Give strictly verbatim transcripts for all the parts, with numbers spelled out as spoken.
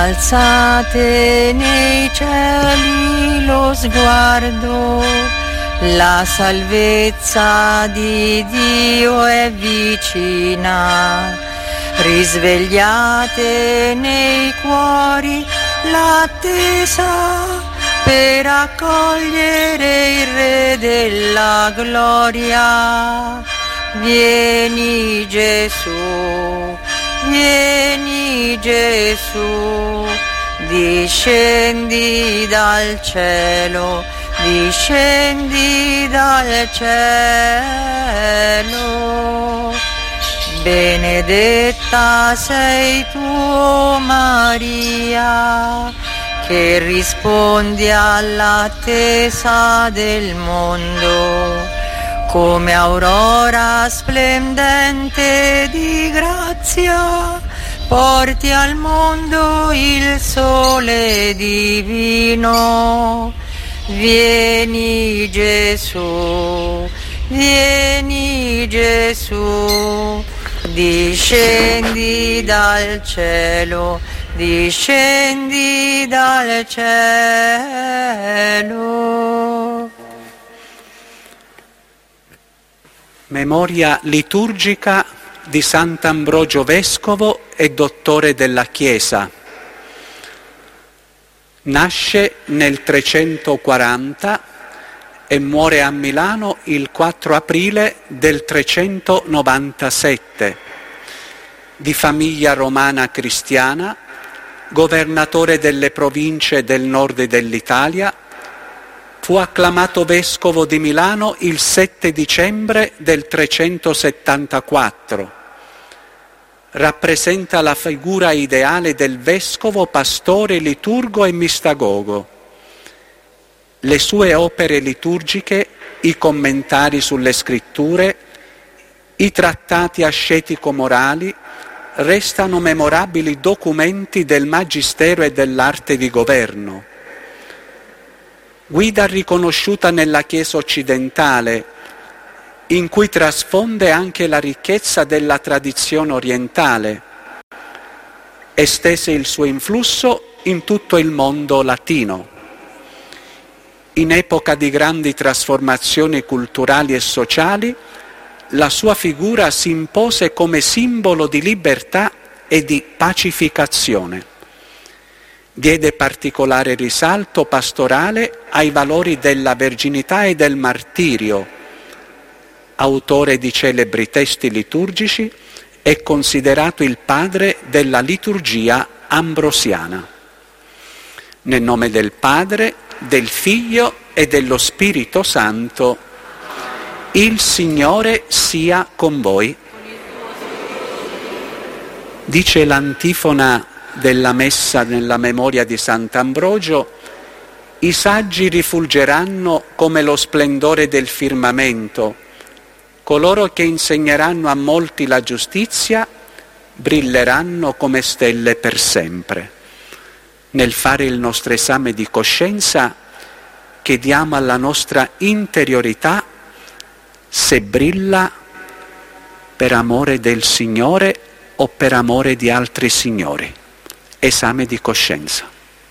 alzate nei cieli lo sguardo, la salvezza di Dio è vicina. Risvegliate nei cuori l'attesa per accogliere il Re della gloria. Vieni Gesù, vieni Gesù, discendi dal cielo, discendi dal cielo. Benedetta sei tu, Maria, che rispondi all'attesa del mondo. Come aurora splendente di grazia, porti al mondo il sole divino. Vieni Gesù, vieni Gesù, discendi dal cielo, discendi dal cielo. Memoria liturgica di Sant'Ambrogio Vescovo e Dottore della Chiesa. Nasce nel trecentoquaranta e muore a Milano il quattro aprile del trecentonovantasette. Di famiglia romana cristiana, governatore delle province del nord dell'Italia, fu acclamato vescovo di Milano il sette dicembre del trecentosettantaquattro. Rappresenta la figura ideale del vescovo, pastore, liturgo e mistagogo. Le sue opere liturgiche, i commentari sulle scritture, i trattati ascetico-morali restano memorabili documenti del magistero e dell'arte di governo. Guida riconosciuta nella Chiesa occidentale, in cui trasfonde anche la ricchezza della tradizione orientale. Estese il suo influsso in tutto il mondo latino. In epoca di grandi trasformazioni culturali e sociali, la sua figura si impose come simbolo di libertà e di pacificazione. Diede particolare risalto pastorale ai valori della verginità e del martirio. Autore di celebri testi liturgici, è considerato il padre della liturgia ambrosiana. Nel nome del Padre, del Figlio e dello Spirito Santo, il Signore sia con voi. Dice l'antifona della messa nella memoria di Sant'Ambrogio: i saggi rifulgeranno come lo splendore del firmamento, coloro che insegneranno a molti la giustizia brilleranno come stelle per sempre. Nel fare il nostro esame di coscienza chiediamo alla nostra interiorità se brilla per amore del Signore o per amore di altri signori. Esame di coscienza.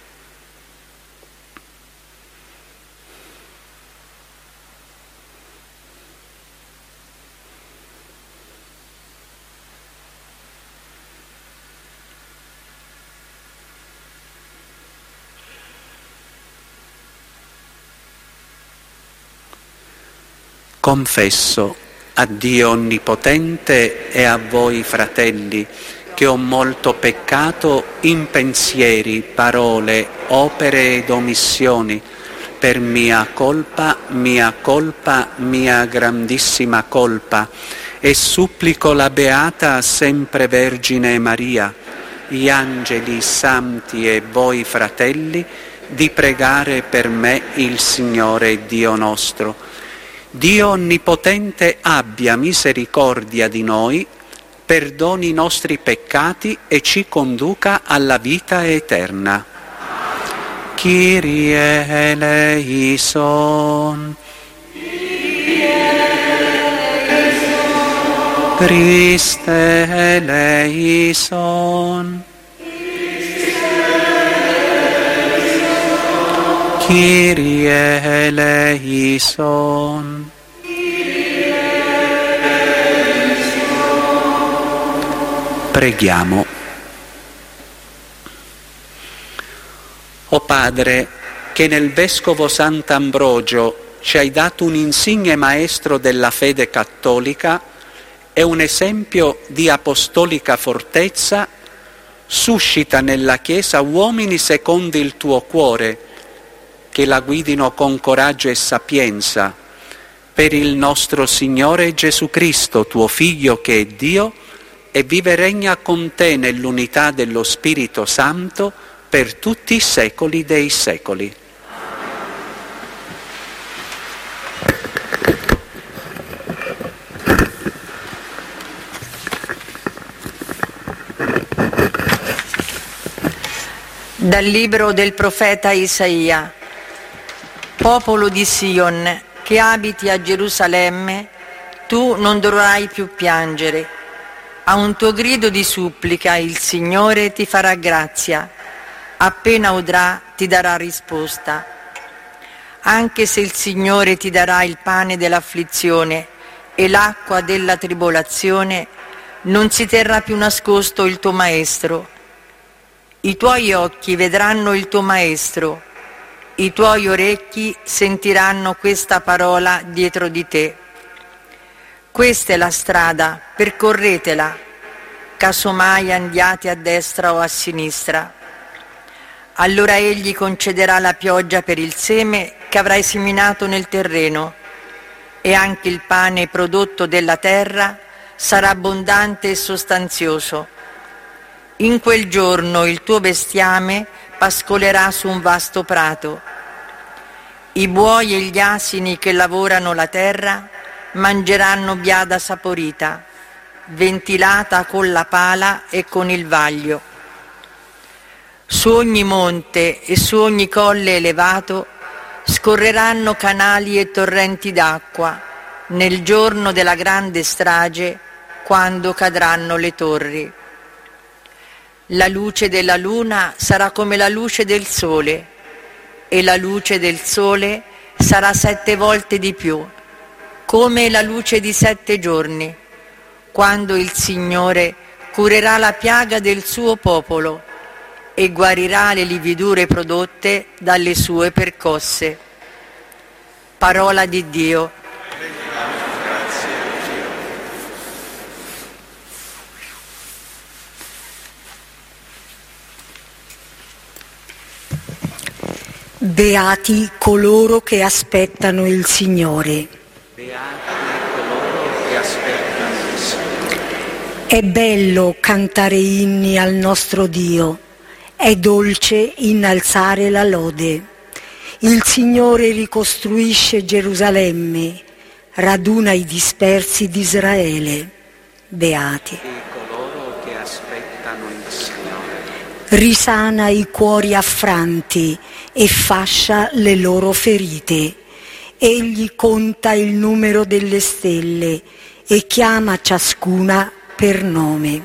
Confesso a Dio Onnipotente e a voi, fratelli, che ho molto peccato in pensieri, parole, opere ed omissioni, per mia colpa, mia colpa, mia grandissima colpa, e supplico la Beata Sempre Vergine Maria, gli angeli, i santi e voi, fratelli, di pregare per me il Signore Dio nostro. Dio Onnipotente abbia misericordia di noi, perdoni i nostri peccati e ci conduca alla vita eterna. Kyrie eleison. Christe eleison. Kyrie eleison. Preghiamo. O Padre, che nel Vescovo Sant'Ambrogio ci hai dato un insigne maestro della fede cattolica e un esempio di apostolica fortezza, suscita nella Chiesa uomini secondo il tuo cuore, che la guidino con coraggio e sapienza, per il nostro Signore Gesù Cristo, tuo Figlio che è Dio, e vive e regna con te nell'unità dello Spirito Santo per tutti i secoli dei secoli. Dal libro del profeta Isaia. Popolo di Sion, che abiti a Gerusalemme, tu non dovrai più piangere. A un tuo grido di supplica il Signore ti farà grazia. Appena udrà ti darà risposta. Anche se il Signore ti darà il pane dell'afflizione e l'acqua della tribolazione, non si terrà più nascosto il tuo maestro. I tuoi occhi vedranno il tuo maestro, i tuoi orecchi sentiranno questa parola dietro di te. Questa è la strada, percorretela, casomai andiate a destra o a sinistra. Allora egli concederà la pioggia per il seme che avrai seminato nel terreno, e anche il pane prodotto della terra sarà abbondante e sostanzioso. In quel giorno il tuo bestiame pascolerà su un vasto prato. I buoi e gli asini che lavorano la terra mangeranno biada saporita, ventilata con la pala e con il vaglio. Su ogni monte e su ogni colle elevato scorreranno canali e torrenti d'acqua nel giorno della grande strage, quando cadranno le torri. La luce della luna sarà come la luce del sole, e la luce del sole sarà sette volte di più, come la luce di sette giorni, quando il Signore curerà la piaga del suo popolo e guarirà le lividure prodotte dalle sue percosse. Parola di Dio. Beati coloro che aspettano il Signore. Beati coloro che aspettano il Signore. È bello cantare inni al nostro Dio, è dolce innalzare la lode. Il Signore ricostruisce Gerusalemme, raduna i dispersi di Israele. Beati. Coloro che aspettano il Signore. Risana i cuori affranti e fascia le loro ferite. Egli conta il numero delle stelle e chiama ciascuna per nome.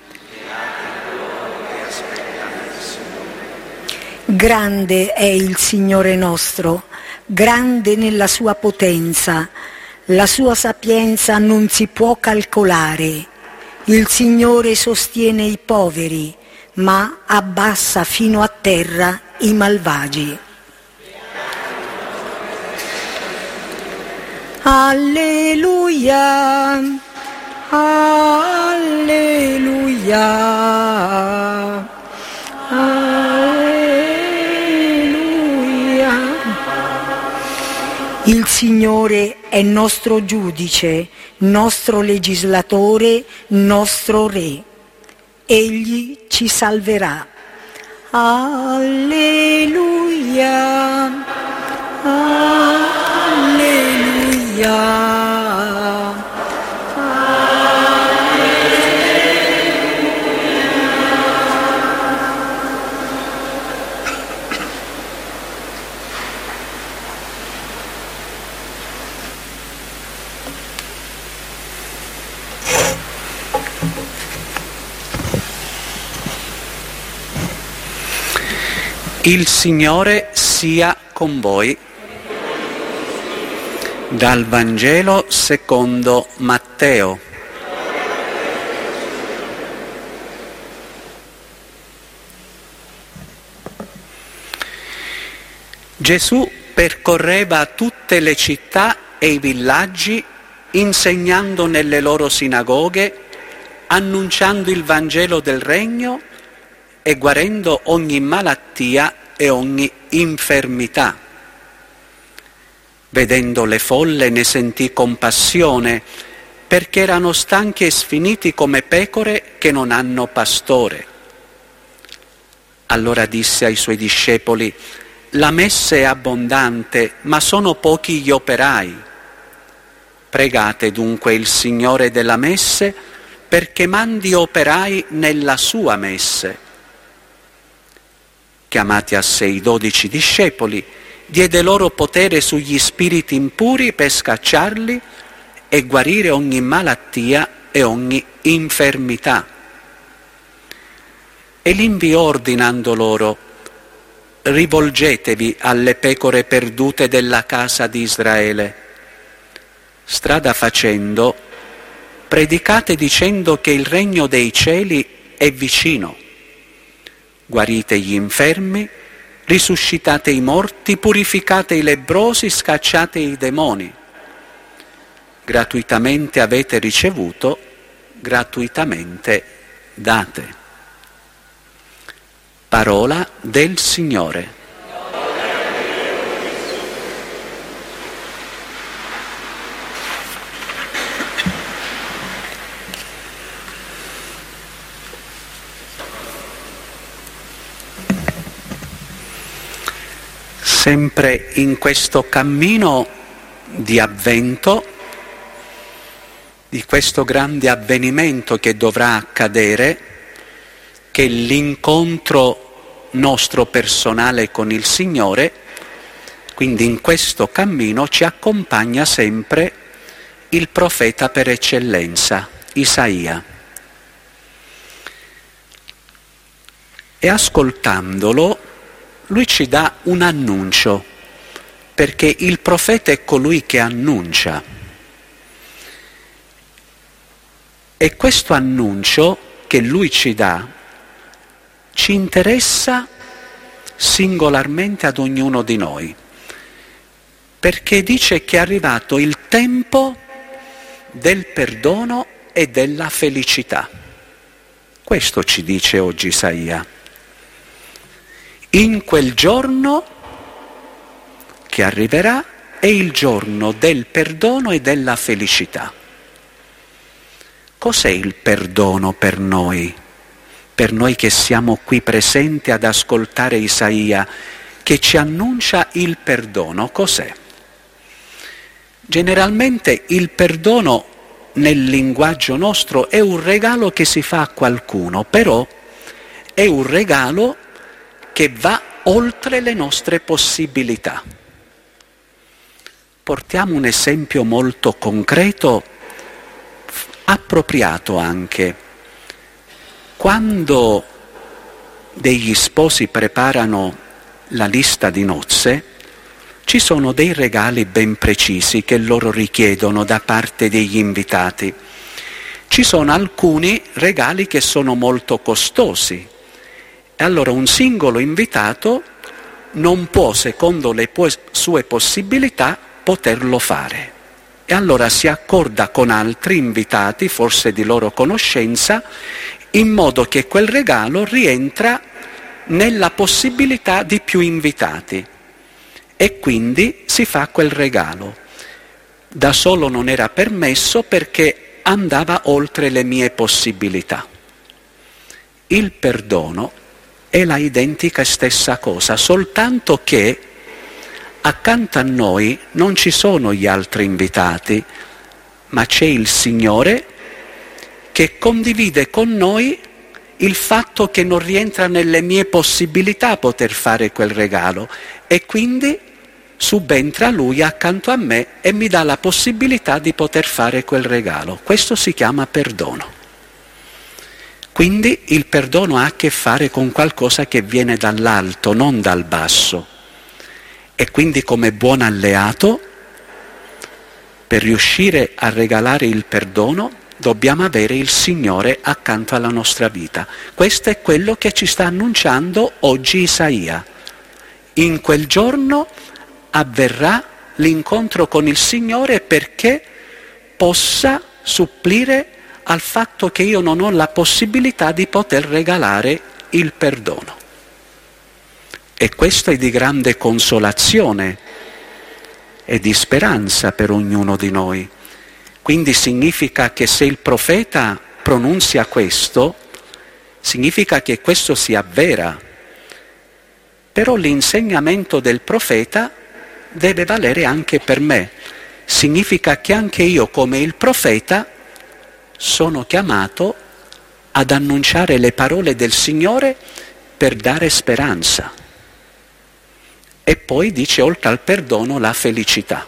Grande è il Signore nostro, grande nella sua potenza, la sua sapienza non si può calcolare. Il Signore sostiene i poveri, ma abbassa fino a terra i malvagi. Alleluia, alleluia, alleluia. Il Signore è nostro giudice, nostro legislatore, nostro re. Egli ci salverà. Alleluia, alleluia. Il Signore sia con con voi dal Vangelo secondo Matteo. Gesù percorreva tutte le città e i villaggi, insegnando nelle loro sinagoghe, annunciando il Vangelo del Regno e guarendo ogni malattia e ogni infermità. Vedendo le folle ne sentì compassione, perché erano stanchi e sfiniti come pecore che non hanno pastore. Allora disse ai suoi discepoli: la messe è abbondante, ma sono pochi gli operai. Pregate dunque il Signore della messe perché mandi operai nella sua messe. Chiamati a sé i dodici discepoli, diede loro potere sugli spiriti impuri per scacciarli e guarire ogni malattia e ogni infermità. E li inviò ordinando loro: rivolgetevi alle pecore perdute della casa di Israele. Strada facendo, predicate dicendo che il regno dei cieli è vicino. Guarite gli infermi, risuscitate i morti, purificate i lebbrosi, scacciate i demoni. Gratuitamente avete ricevuto, gratuitamente date. Parola del Signore. Sempre in questo cammino di avvento, di questo grande avvenimento che dovrà accadere, che è l'incontro nostro personale con il Signore, quindi in questo cammino ci accompagna sempre il profeta per eccellenza, Isaia. E ascoltandolo, lui ci dà un annuncio, perché il profeta è colui che annuncia. E questo annuncio che lui ci dà ci interessa singolarmente ad ognuno di noi, perché dice che è arrivato il tempo del perdono e della felicità. Questo ci dice oggi Isaia. In quel giorno che arriverà è il giorno del perdono e della felicità. Cos'è il perdono per noi? Per noi che siamo qui presenti ad ascoltare Isaia, che ci annuncia il perdono, cos'è? Generalmente il perdono nel linguaggio nostro è un regalo che si fa a qualcuno, però è un regalo che va oltre le nostre possibilità. Portiamo un esempio molto concreto, appropriato anche. Quando degli sposi preparano la lista di nozze, ci sono dei regali ben precisi che loro richiedono da parte degli invitati. Ci sono alcuni regali che sono molto costosi e allora un singolo invitato non può, secondo le sue possibilità, poterlo fare. E allora si accorda con altri invitati, forse di loro conoscenza, in modo che quel regalo rientra nella possibilità di più invitati. E quindi si fa quel regalo. Da solo non era permesso perché andava oltre le mie possibilità. Il perdono è la identica stessa cosa, soltanto che accanto a noi non ci sono gli altri invitati, ma c'è il Signore che condivide con noi il fatto che non rientra nelle mie possibilità poter fare quel regalo e quindi subentra Lui accanto a me e mi dà la possibilità di poter fare quel regalo. Questo si chiama perdono. Quindi il perdono ha a che fare con qualcosa che viene dall'alto, non dal basso. E quindi come buon alleato, per riuscire a regalare il perdono, dobbiamo avere il Signore accanto alla nostra vita. Questo è quello che ci sta annunciando oggi Isaia. In quel giorno avverrà l'incontro con il Signore perché possa supplire al fatto che io non ho la possibilità di poter regalare il perdono. E questo è di grande consolazione e di speranza per ognuno di noi. Quindi significa che se il profeta pronunzia questo, significa che questo si avvera. Però l'insegnamento del profeta deve valere anche per me. Significa che anche io, come il profeta, sono chiamato ad annunciare le parole del Signore per dare speranza. E poi dice, oltre al perdono, la felicità.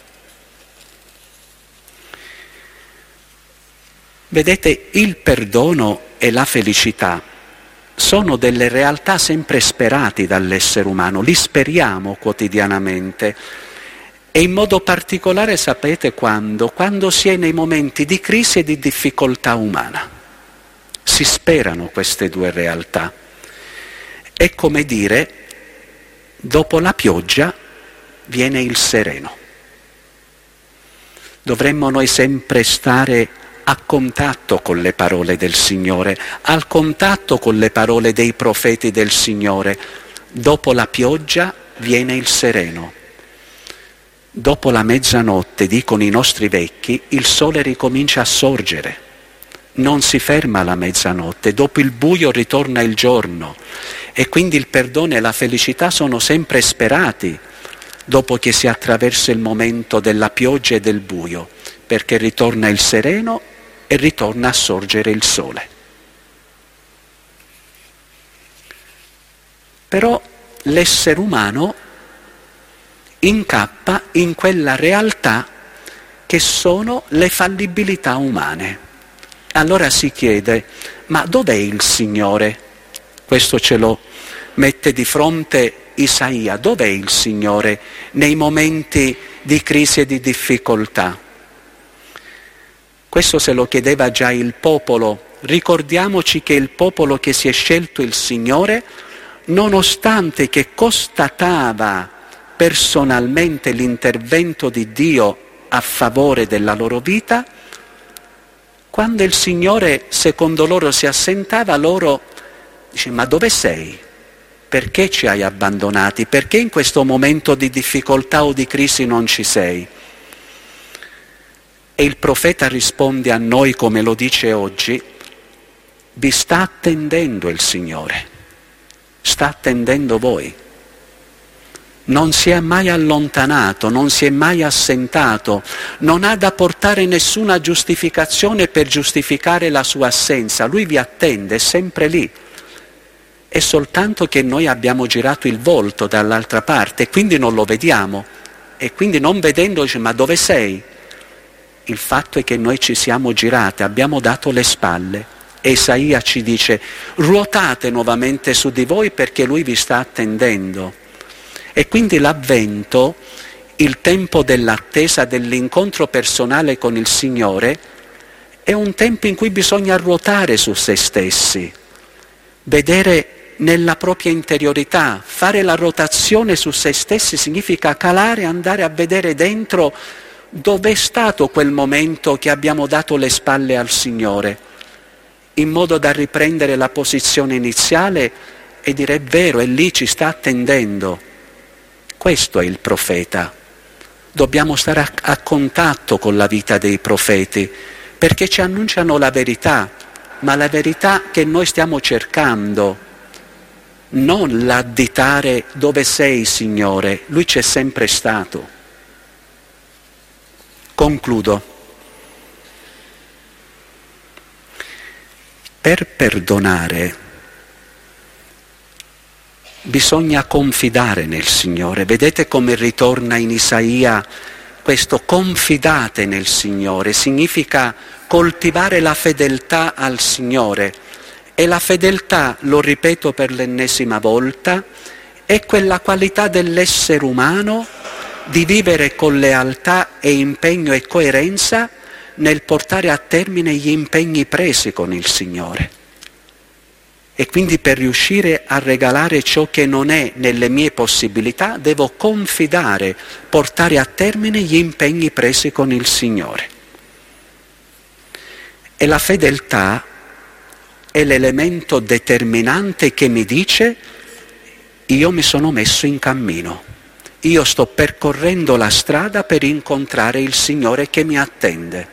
Vedete, il perdono e la felicità sono delle realtà sempre sperati dall'essere umano, li speriamo quotidianamente. E in modo particolare sapete quando? Quando si è nei momenti di crisi e di difficoltà umana. Si sperano queste due realtà. È come dire, dopo la pioggia viene il sereno. Dovremmo noi sempre stare a contatto con le parole del Signore, al contatto con le parole dei profeti del Signore. Dopo la pioggia viene il sereno. Dopo la mezzanotte, dicono i nostri vecchi, il sole ricomincia a sorgere. Non si ferma la mezzanotte, dopo il buio ritorna il giorno. E quindi il perdono e la felicità sono sempre sperati dopo che si attraversa il momento della pioggia e del buio, perché ritorna il sereno e ritorna a sorgere il sole. Però l'essere umano incappa in quella realtà che sono le fallibilità umane. Allora si chiede, ma dov'è il Signore? Questo ce lo mette di fronte Isaia. Dov'è il Signore nei momenti di crisi e di difficoltà? Questo se lo chiedeva già il popolo. Ricordiamoci che il popolo che si è scelto il Signore, nonostante che constatava personalmente l'intervento di Dio a favore della loro vita, quando il Signore secondo loro si assentava, loro dice, ma dove sei? Perché ci hai abbandonati? Perché in questo momento di difficoltà o di crisi non ci sei? E il profeta risponde a noi come lo dice oggi, vi sta attendendo il Signore, sta attendendo voi. Non si è mai allontanato, non si è mai assentato, non ha da portare nessuna giustificazione per giustificare la sua assenza. Lui vi attende, è sempre lì. È soltanto che noi abbiamo girato il volto dall'altra parte e quindi non lo vediamo. E quindi non vedendo dice, ma dove sei? Il fatto è che noi ci siamo girati, abbiamo dato le spalle. E Isaia ci dice, ruotate nuovamente su di voi perché Lui vi sta attendendo. E quindi l'avvento, il tempo dell'attesa, dell'incontro personale con il Signore, è un tempo in cui bisogna ruotare su se stessi, vedere nella propria interiorità, fare la rotazione su se stessi significa calare, andare a vedere dentro dove è stato quel momento che abbiamo dato le spalle al Signore, in modo da riprendere la posizione iniziale e dire è vero, è lì, ci sta attendendo. Questo è il profeta. Dobbiamo stare a, a contatto con la vita dei profeti, perché ci annunciano la verità, ma la verità che noi stiamo cercando, non l'additare dove sei, Signore, Lui c'è sempre stato. Concludo. Per perdonare bisogna confidare nel Signore. Vedete come ritorna in Isaia questo confidate nel Signore. Significa coltivare la fedeltà al Signore. E la fedeltà, lo ripeto per l'ennesima volta, è è quella qualità dell'essere umano di vivere con lealtà e impegno e coerenza nel portare a termine gli impegni presi con il Signore. E quindi per riuscire a regalare ciò che non è nelle mie possibilità, devo confidare, portare a termine gli impegni presi con il Signore. E la fedeltà è l'elemento determinante che mi dice: io mi sono messo in cammino, io sto percorrendo la strada per incontrare il Signore che mi attende.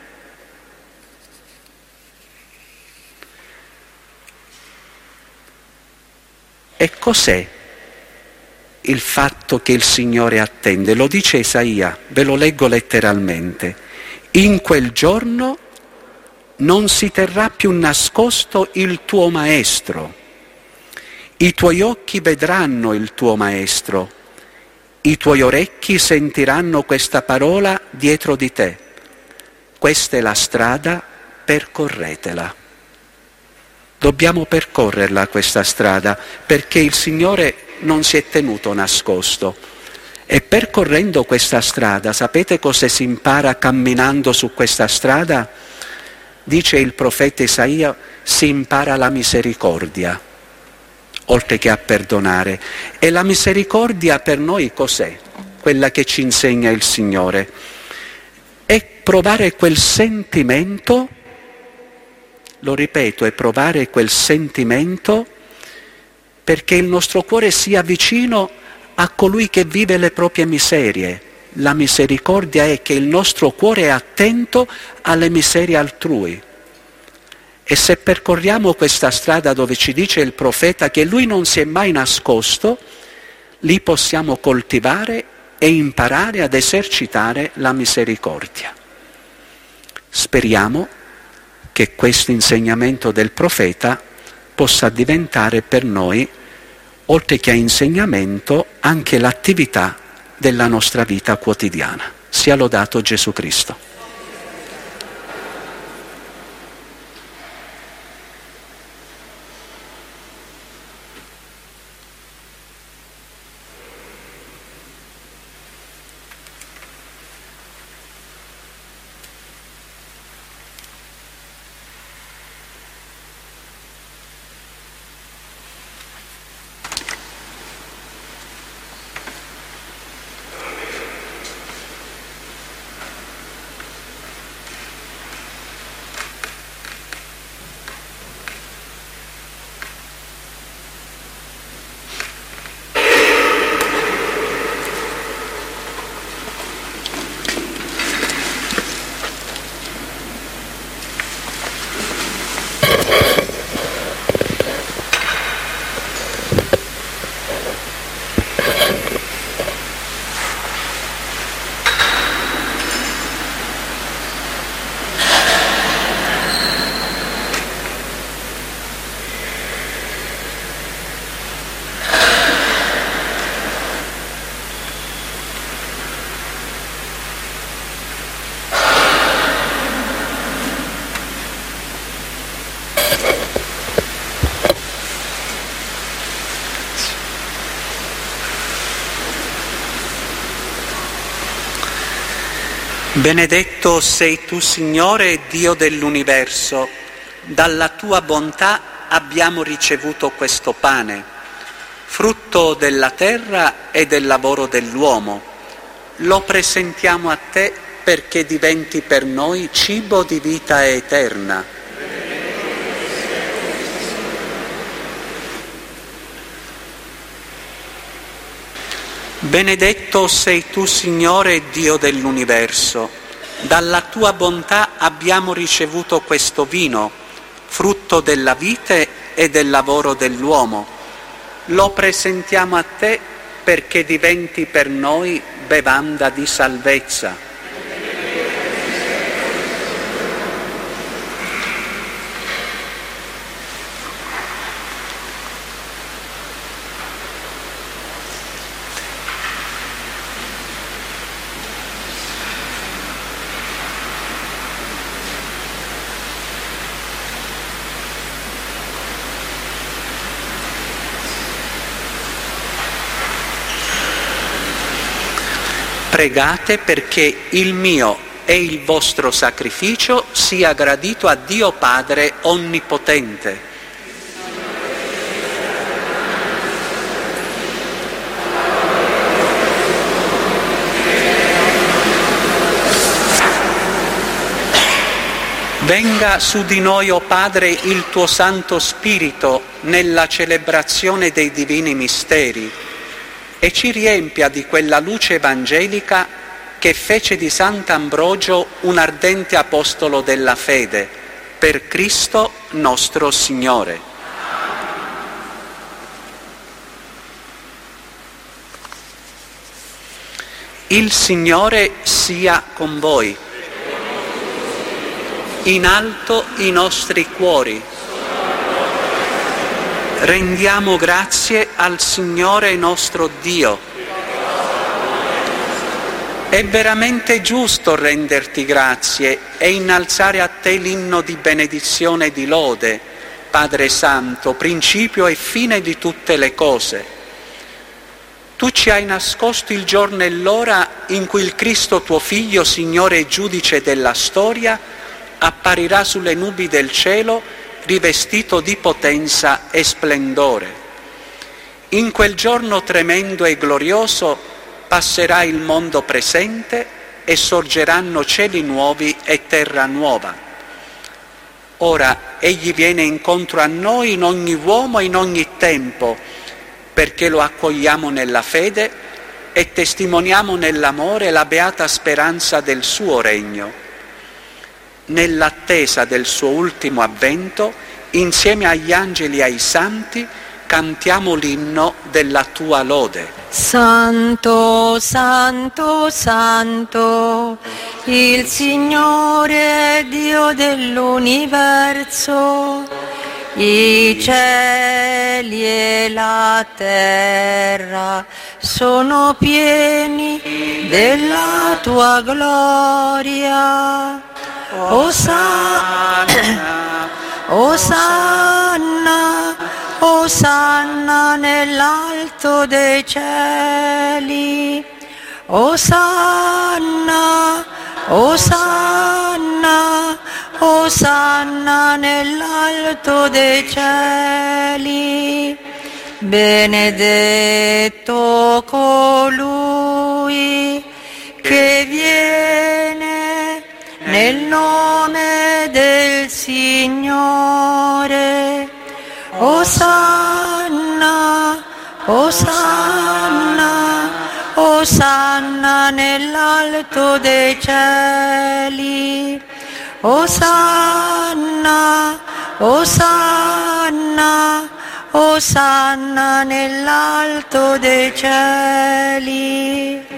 E cos'è il fatto che il Signore attende? Lo dice Isaia, ve lo leggo letteralmente. In quel giorno non si terrà più nascosto il tuo Maestro, i tuoi occhi vedranno il tuo Maestro, i tuoi orecchi sentiranno questa parola dietro di te. Questa è la strada, percorretela. Dobbiamo percorrerla questa strada, perché il Signore non si è tenuto nascosto. E percorrendo questa strada, sapete cosa si impara camminando su questa strada? Dice il profeta Isaia, si impara la misericordia, oltre che a perdonare. E la misericordia per noi cos'è? Quella che ci insegna il Signore. È provare quel sentimento, lo ripeto, è provare quel sentimento perché il nostro cuore sia vicino a colui che vive le proprie miserie. La misericordia è che il nostro cuore è attento alle miserie altrui. E se percorriamo questa strada dove ci dice il profeta che lui non si è mai nascosto, lì possiamo coltivare e imparare ad esercitare la misericordia. Speriamo che questo insegnamento del profeta possa diventare per noi, oltre che a insegnamento, anche l'attività della nostra vita quotidiana. Sia lodato Gesù Cristo. Benedetto sei tu, Signore, Dio dell'universo. Dalla tua bontà abbiamo ricevuto questo pane, frutto della terra e del lavoro dell'uomo. Lo presentiamo a te perché diventi per noi cibo di vita eterna. Benedetto sei tu, Signore, Dio dell'universo. Dalla tua bontà abbiamo ricevuto questo vino, frutto della vite e del lavoro dell'uomo. Lo presentiamo a te perché diventi per noi bevanda di salvezza. Pregate perché il mio e il vostro sacrificio sia gradito a Dio Padre Onnipotente. Venga su di noi, o Padre, il tuo Santo Spirito nella celebrazione dei divini misteri e ci riempia di quella luce evangelica che fece di Sant'Ambrogio un ardente apostolo della fede, per Cristo nostro Signore. Il Signore sia con voi. In alto i nostri cuori. Rendiamo grazie al Signore nostro Dio. È veramente giusto renderti grazie e innalzare a te l'inno di benedizione e di lode, Padre Santo, principio e fine di tutte le cose. Tu ci hai nascosto il giorno e l'ora in cui il Cristo tuo Figlio, Signore e Giudice della storia, apparirà sulle nubi del cielo rivestito di potenza e splendore. In quel giorno tremendo e glorioso passerà il mondo presente e sorgeranno cieli nuovi e terra nuova. Ora Egli viene incontro a noi in ogni uomo e in ogni tempo, perché lo accogliamo nella fede e testimoniamo nell'amore la beata speranza del suo regno. Nell'attesa del suo ultimo avvento, insieme agli angeli e ai santi, cantiamo l'inno della tua lode. Santo, Santo, Santo, il Signore Dio dell'universo, i cieli e la terra sono pieni della tua gloria. Osanna, Osanna, Osanna nell'alto dei cieli. Osanna, Osanna, Osanna nell'alto dei cieli. Benedetto colui che viene nel nome del Signore. Osanna, Osanna, Osanna nell'alto dei cieli. Osanna, Osanna, Osanna nell'alto dei cieli.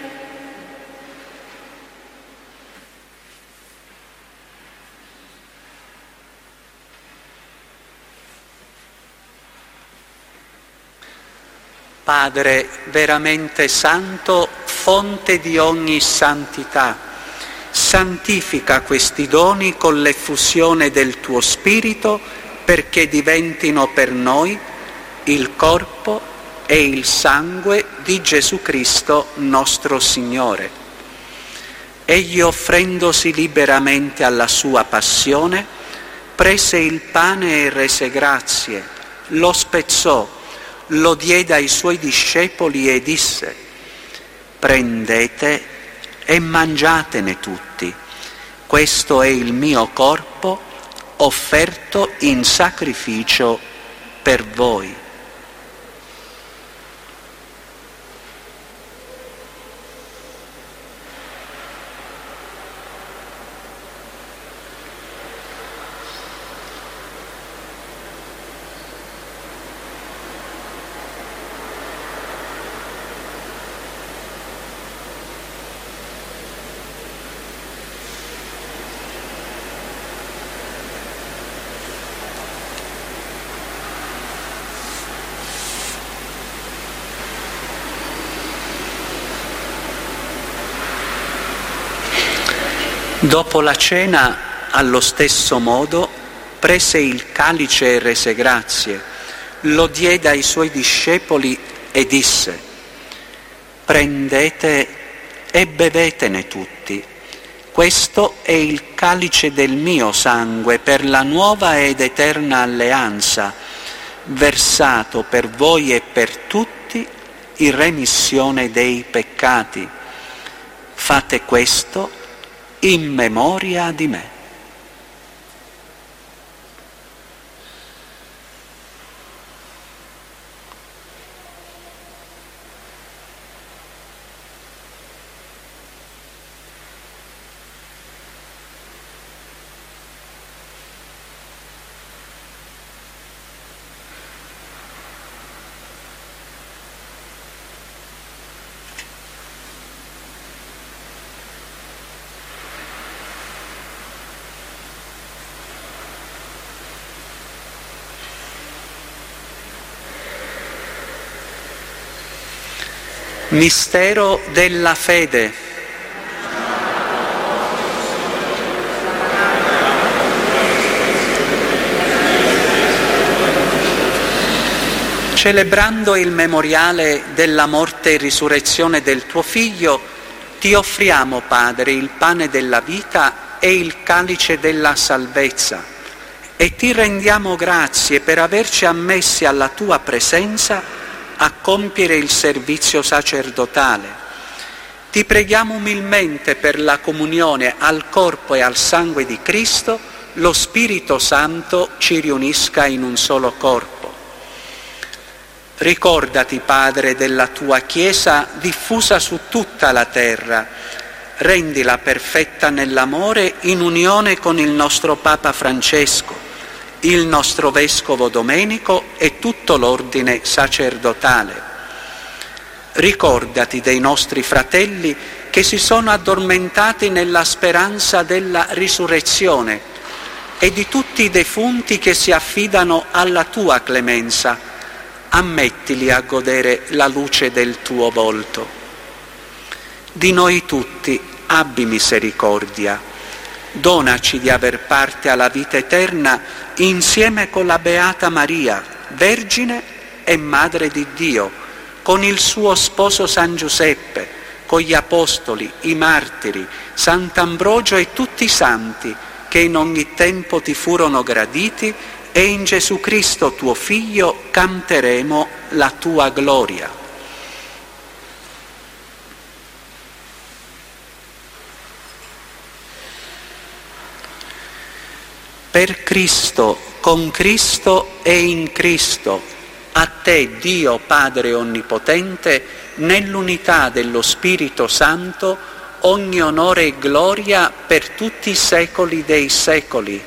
Padre veramente santo, fonte di ogni santità, santifica questi doni con l'effusione del tuo Spirito perché diventino per noi il corpo e il sangue di Gesù Cristo nostro Signore. Egli, offrendosi liberamente alla sua passione, prese il pane e rese grazie, lo spezzò, lo diede ai suoi discepoli e disse: prendete e mangiatene tutti, questo è il mio corpo offerto in sacrificio per voi. Dopo la cena, allo stesso modo, prese il calice e rese grazie, lo diede ai suoi discepoli e disse: prendete e bevetene tutti. Questo è il calice del mio sangue per la nuova ed eterna alleanza, versato per voi e per tutti in remissione dei peccati. Fate questo in memoria di me. Mistero della fede. Celebrando il memoriale della morte e risurrezione del tuo Figlio, ti offriamo, Padre, il pane della vita e il calice della salvezza, e ti rendiamo grazie per averci ammessi alla tua presenza a compiere il servizio sacerdotale. Ti preghiamo umilmente per la comunione al corpo e al sangue di Cristo, lo Spirito Santo ci riunisca in un solo corpo. Ricordati, Padre, della tua Chiesa diffusa su tutta la terra, rendila perfetta nell'amore in unione con il nostro Papa Francesco, il nostro Vescovo Domenico e tutto l'ordine sacerdotale. Ricordati dei nostri fratelli che si sono addormentati nella speranza della risurrezione e di tutti i defunti che si affidano alla tua clemenza. Ammettili a godere la luce del tuo volto. Di noi tutti abbi misericordia. Donaci di aver parte alla vita eterna insieme con la Beata Maria, Vergine e Madre di Dio, con il suo sposo San Giuseppe, con gli Apostoli, i Martiri, Sant'Ambrogio e tutti i santi che in ogni tempo ti furono graditi, e in Gesù Cristo tuo Figlio canteremo la tua gloria. Per Cristo, con Cristo e in Cristo, a te, Dio Padre Onnipotente, nell'unità dello Spirito Santo, ogni onore e gloria per tutti i secoli dei secoli.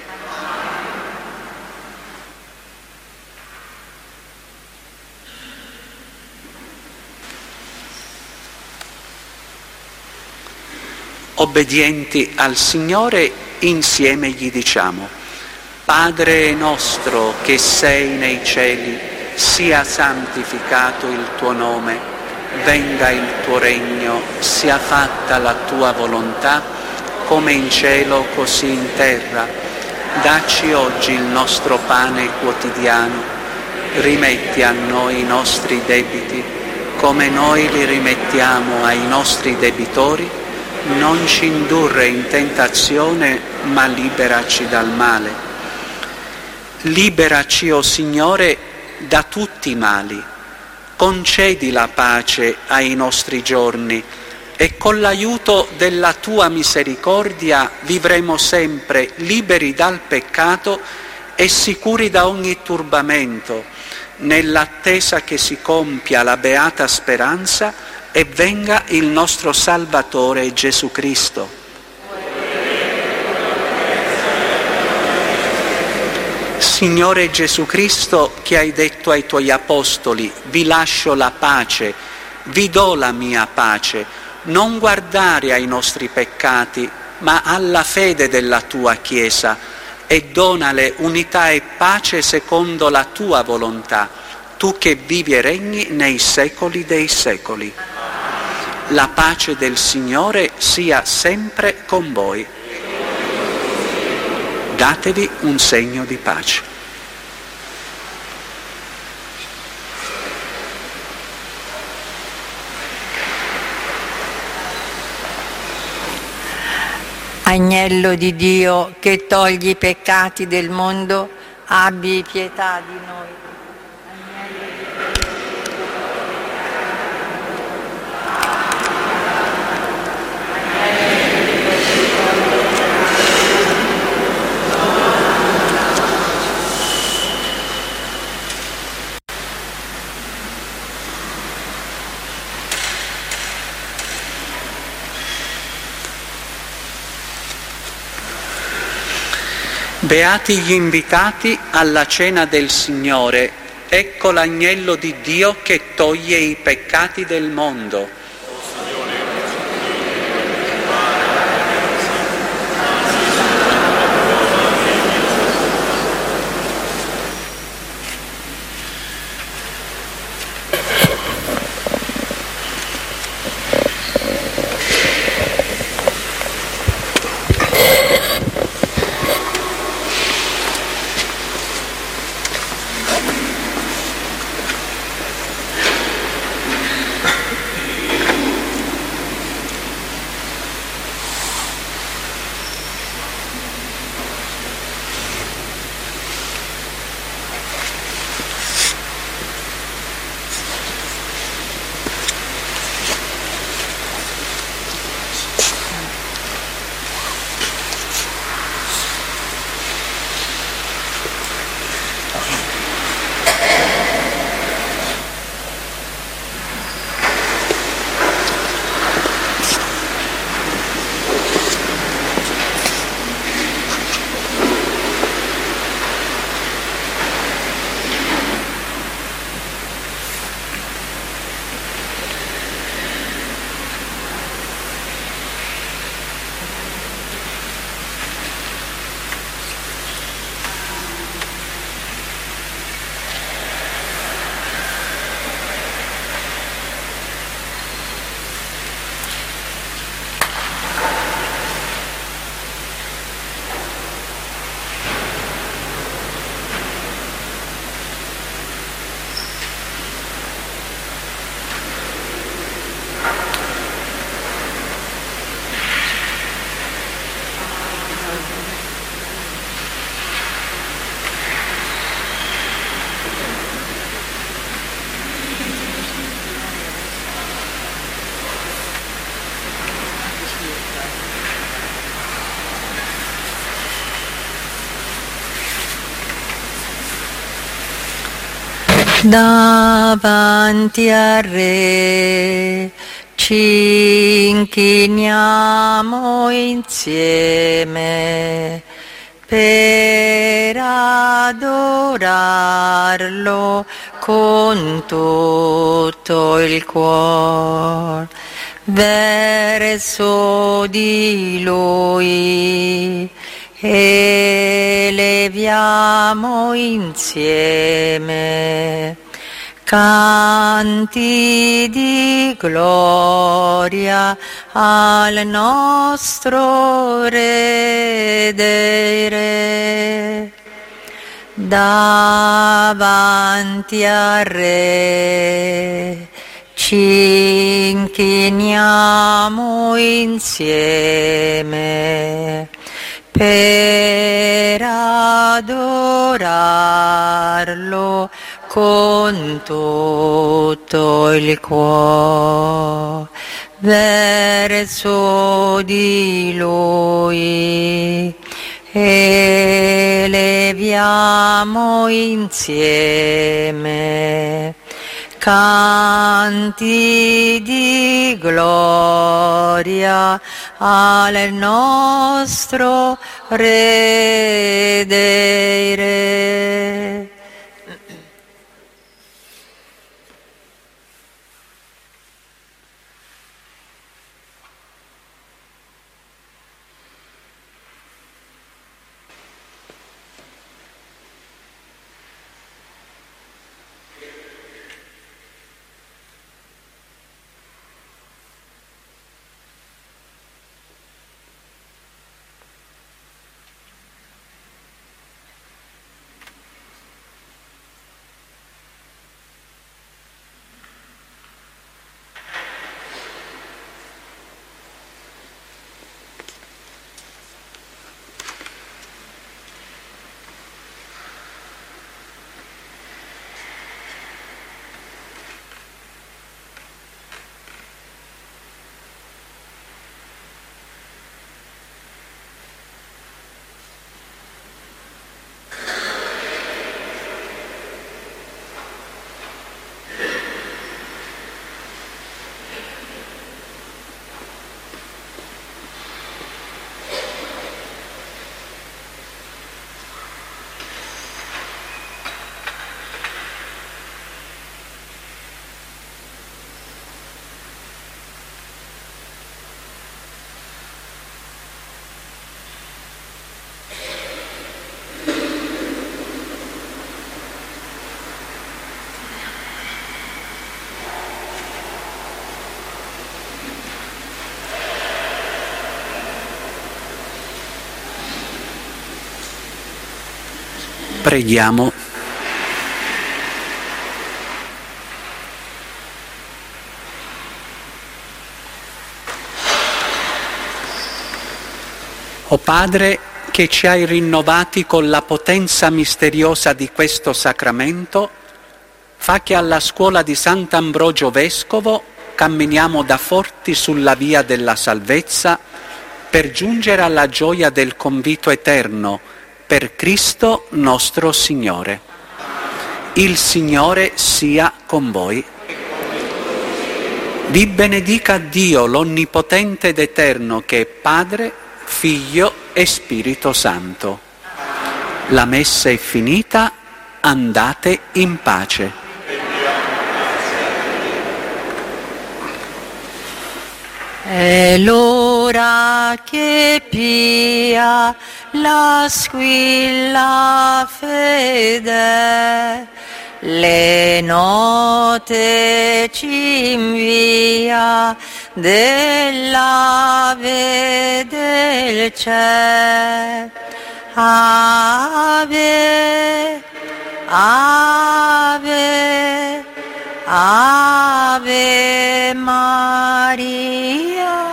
Obbedienti al Signore, insieme gli diciamo: Padre nostro che sei nei cieli, sia santificato il tuo nome, venga il tuo regno, sia fatta la tua volontà, come in cielo così in terra. Dacci oggi il nostro pane quotidiano, rimetti a noi i nostri debiti, come noi li rimettiamo ai nostri debitori. Non ci indurre in tentazione, ma liberaci dal male. Liberaci, o Signore, da tutti i mali. Concedi la pace ai nostri giorni e con l'aiuto della tua misericordia vivremo sempre liberi dal peccato e sicuri da ogni turbamento, nell'attesa che si compia la beata speranza e venga il nostro Salvatore Gesù Cristo. Signore Gesù Cristo, che hai detto ai tuoi apostoli: vi lascio la pace, vi do la mia pace, non guardare ai nostri peccati, ma alla fede della tua Chiesa, e donale unità e pace secondo la tua volontà, tu che vivi e regni nei secoli dei secoli. La pace del Signore sia sempre con voi. Datevi un segno di pace. Agnello di Dio che togli i peccati del mondo, abbi pietà di noi. Beati gli invitati alla cena del Signore, ecco l'agnello di Dio che toglie i peccati del mondo. Davanti al Re ci inchiniamo insieme per adorarlo con tutto il cuore. Verso di Lui eleviamo insieme canti di gloria al nostro Re dei Re. Davanti al Re ci inchiniamo insieme per adorarlo con tutto il cuore. Verso di Lui eleviamo insieme canti di gloria al nostro Re dei Re. Preghiamo. O Padre, che ci hai rinnovati con la potenza misteriosa di questo sacramento, fa che alla scuola di Sant'Ambrogio Vescovo camminiamo da forti sulla via della salvezza per giungere alla gioia del convito eterno per Cristo nostro Signore. Il Signore sia con voi. Vi benedica Dio l'Onnipotente ed Eterno, che è Padre, Figlio e Spirito Santo. La messa è finita, andate in pace. È l'ora che pia la squilla fede, le note ci invia dell'Ave del cielo. Ave, Ave, Ave Maria,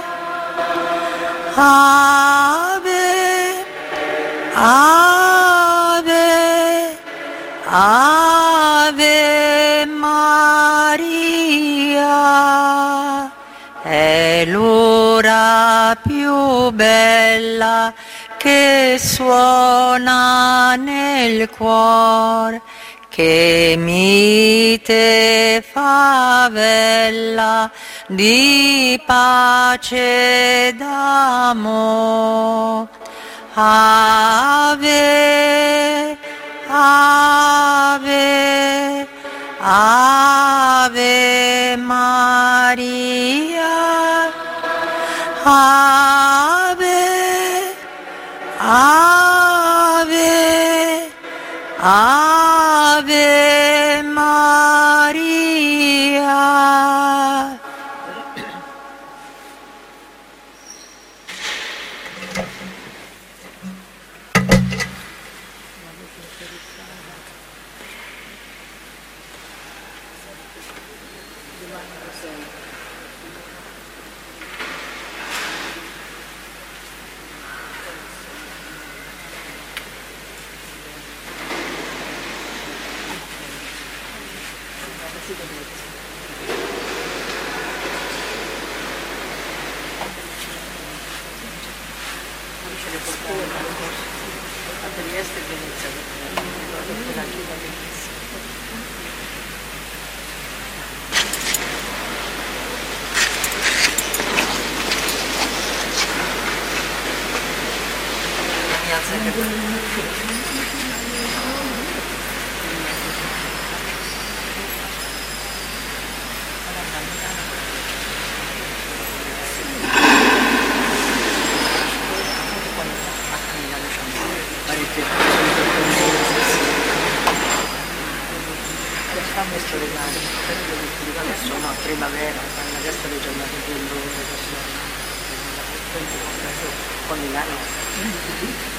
Ave, Ave, Ave Maria. È l'ora più bella che suona nel cuore, che mite favella di pace ed amore. Ave, Ave, Ave Maria, Ave, Ave, Ave Maria. Primavera, la resta delle giornate più lunghe, con i